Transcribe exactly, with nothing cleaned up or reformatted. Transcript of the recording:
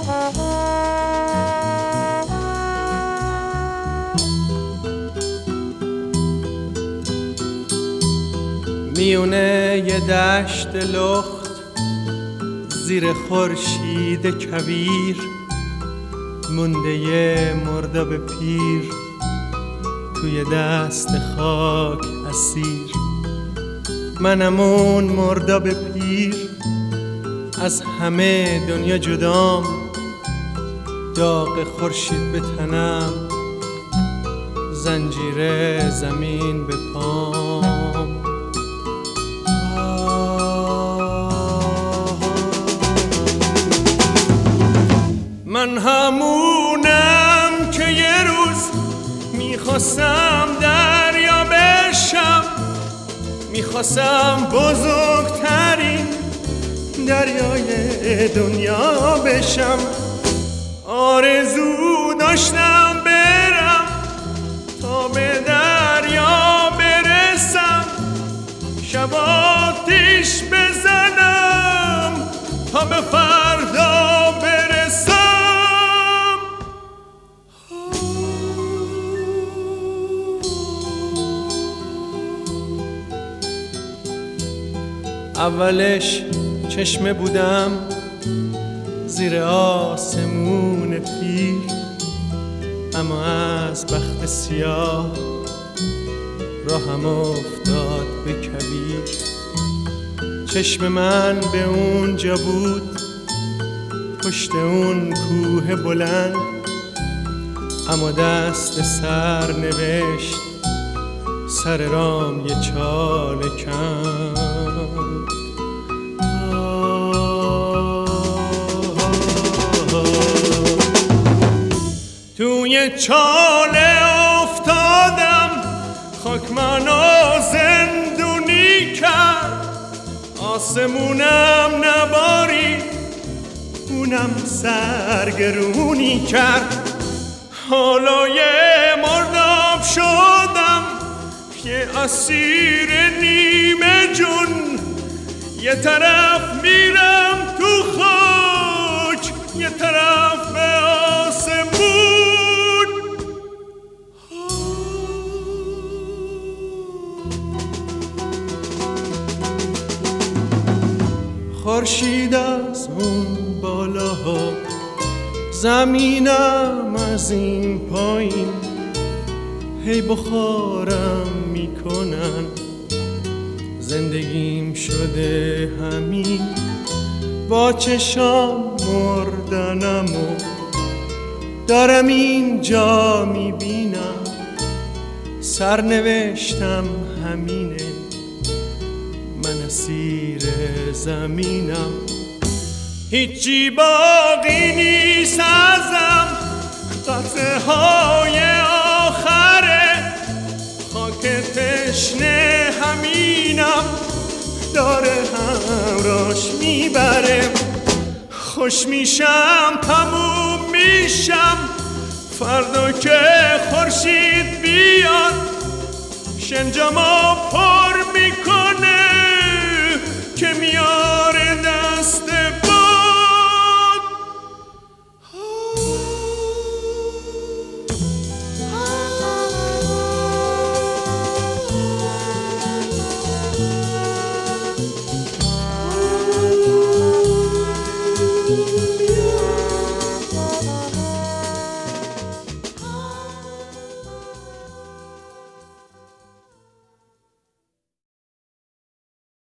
میونه یه دشت لخت زیر خورشید کویر مونده یه مرداب پیر توی دست خاک اسیر. منم اون مرداب پیر از همه دنیا جدام، داغ خورشید به تنم، زنجیر زمین به پام. من همونم که یه روز میخواستم دریا بشم، میخواستم بزرگترین دریای دنیا بشم. آرزو داشتم برم تا به دریا برسم، شب آتیش بزنم تا به فردا برسم. اولش چشمه بودم زیر آسمون پیر، اما از بخت سیاه راهم افتاد به کویر. چشم من به اونجا بود پشت اون کوه بلند، اما دست سر نوشت سر رام یه چاله کند. توی چاله افتادم، خاک منو زندونی کرد. آسمونم نباری اونم سرگرونی کرد. حالا یه مرداب شدم، یه اسیر نیمه جون. یه طرف میرم تو خاک، یه طرف به آسمون. خورشید از اون بالاها، زمینم از این پایین، هی بخارم میکنن. زندگیم شده همین، با چشام مردنم و دارم اینجا میبینم. سرنوشتم همینه، من اسیر زمینم. هیچی باقی نیست ازم، قطره های آخره. خاک تشنه همینم، داره همراش میبره. خوش میشم تموم میشم، فردا که خورشید بیاد شنجمو پر میکن.